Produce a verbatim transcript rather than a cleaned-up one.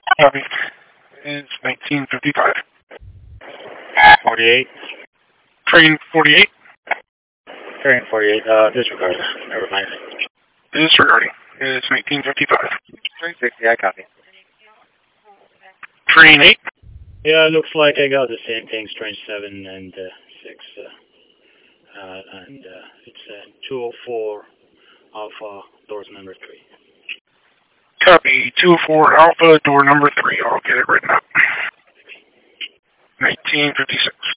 Copy. It's nineteen fifty-five. forty-eight. Train forty-eight. Train forty-eight. Uh, disregard. Never mind. Disregarding. It's nineteen fifty-five. Train sixty. I copy. Train eight. Yeah, it looks like I got the same things. Train seven and uh, six. Uh, uh, and uh, it's uh, two oh four Alpha, doors number three. Copy. two oh four Alpha, door number three. I'll get it written up. nineteen fifty-six.